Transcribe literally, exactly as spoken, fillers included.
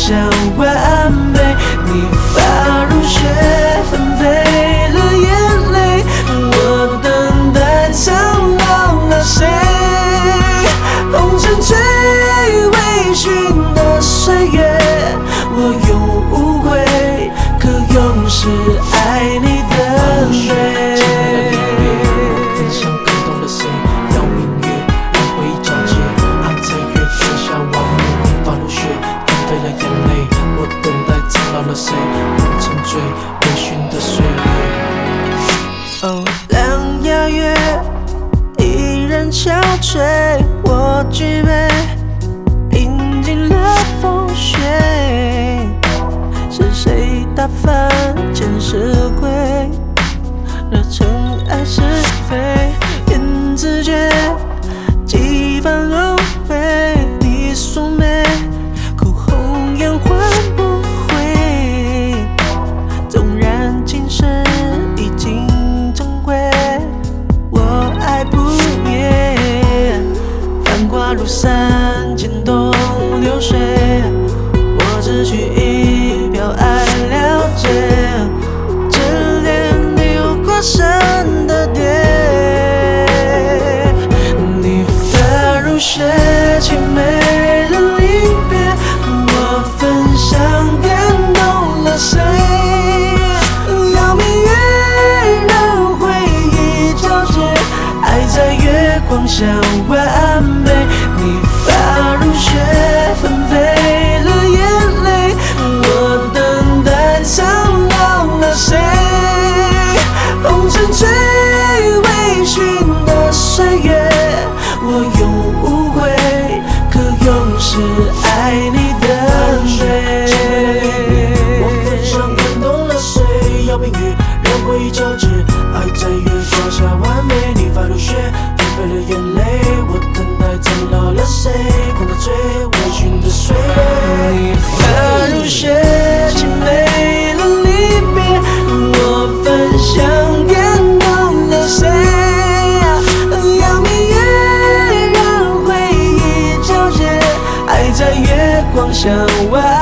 向完美。你发如雪，纷飞了眼泪，我等待苍老了谁？红尘醉微醺的岁月，我永无悔，可永世爱你的美。分享感动了谁？邀明月，让回忆交接，爱在月光下完美。发如雪，纷飞了眼泪，我等待苍老了谁？红尘醉微醺的岁月。哦，两牙月依然憔悴，我举杯饮尽了风雪。是谁打翻前世轨，惹尘埃是非？言字诀，几番轮回，你素眉，哭红颜换不回。纵然今生已经珍贵，我爱不灭。繁华如山，牵动流水，我只取一瓢爱了解。只恋你有过深的蝶，你发如雪，凄美的离别，我分享感动了谁？邀明月，让回忆交接，爱在月光下完美。你发如雪，纷飞了眼泪，我等待苍老了谁？红尘醉微醺的岁月，我永无悔，可永世爱你的美。我分享感动了谁？邀明月，让回忆交织，爱在月光下完美。你发如雪，纷飞了眼泪，我等待苍老了谁？红尘醉微醺的岁月。你发如雪，凄美了离别，我分享感动了谁？邀明月，让回忆交接，爱在月光下完